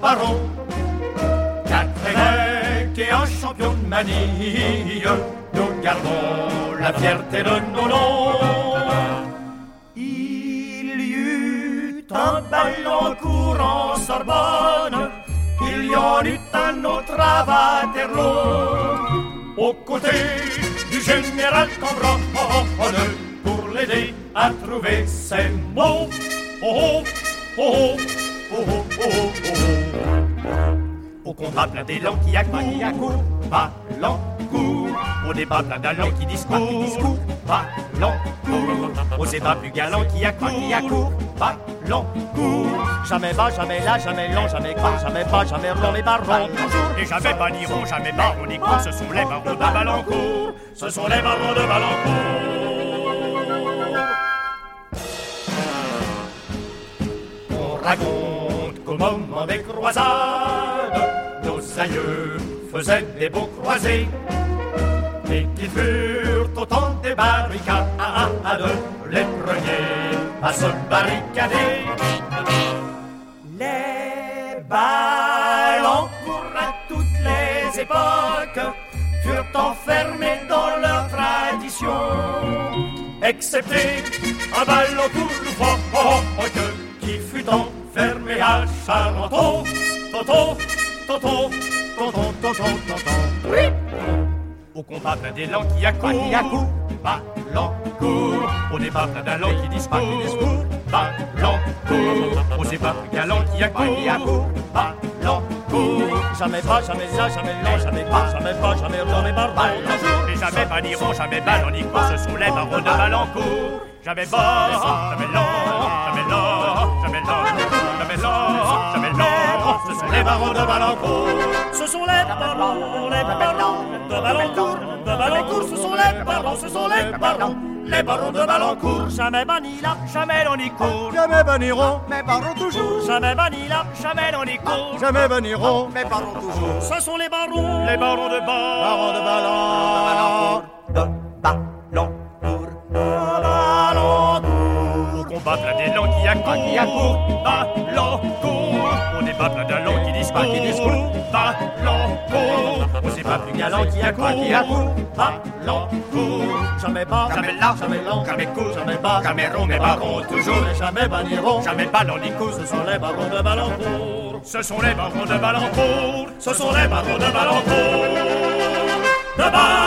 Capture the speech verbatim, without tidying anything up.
barons. Quatre évêques et un champion de manille, nous gardons la fierté de nos noms. Il y eut un Balancourt en Sorbonne, il y en eut un autre à Waterloo, aux côtés du général Cambronne, pour l'aider à trouver ses mots. Oh, oh, oh, oh, oh, oh, oh. Au combat plein d'élan qui accourt, Balancourt. Au débat plein d'allants qui discourt, Balancourt. Aux ébats plus galants qui accourt, Balancourt. Jamais bas, jamais là, jamais long, jamais court, jamais bas, jamais rond, mais barons. Et jamais bas ni rond, jamais baron ni court, ce sont les barons de Balancourt. Ce sont les barons de Balancourt. On raconte qu'au moment des croisades, nos aïeux faisaient des beaux croisés, et qu'ils furent autant des barricades, les premiers à se barricader. Les Balancourt à toutes les époques furent enfermés dans leur tradition, excepté un Balancourt loufoque qui fut enfermé à Charenton. Tonton, tonton, tonton, tonton, tonton. Oui. Au combat plein d'élan qui accourt, Balancourt. Au débat plein d'allants qui discourt, Balancourt. Aux ébats plus galants qui accourt, Balancourt. Jamais bas, jamais là, jamais long, jamais bas, jamais bas, jamais rond, mais barons. Et jamais bas ni rond, jamais ballon ni court, ce sont les barons de Balancourt. Jamais bas, jamais long, jamais long, jamais long, jamais long, jamais long, ce sont les barons de Balancourt. Ce sont les barons, les barons de Balancourt, de Balancourt, ce sont les barons, ce sont les barons, les barons de Balancourt. Jamais bas ni là, jamais long ni court, Jamais bas ni rond, mais barons toujours. Jamais bas ni là, jamais long ni court, jamais bas ni rond, mais barons toujours. Ce sont les barons, les barons de Balancourt, barons de Balancourt, de Balancourt, de Balancourt. Au combat plein d'élan qui accourt, Balancourt. Au débat plein d'allants qui discourt, Balancourt. Aux ébats plus galants qui accourt, Balancourt. Jamais bas, jamais là, jamais long, jamais court, jamais bas, jamais rond, mais barons toujours. Jamais bas ni rond, jamais ballon ni court, ce sont les barons de Balancourt. Ce sont les barons de Balancourt, ce sont les barons de Balancourt, de Balancourt.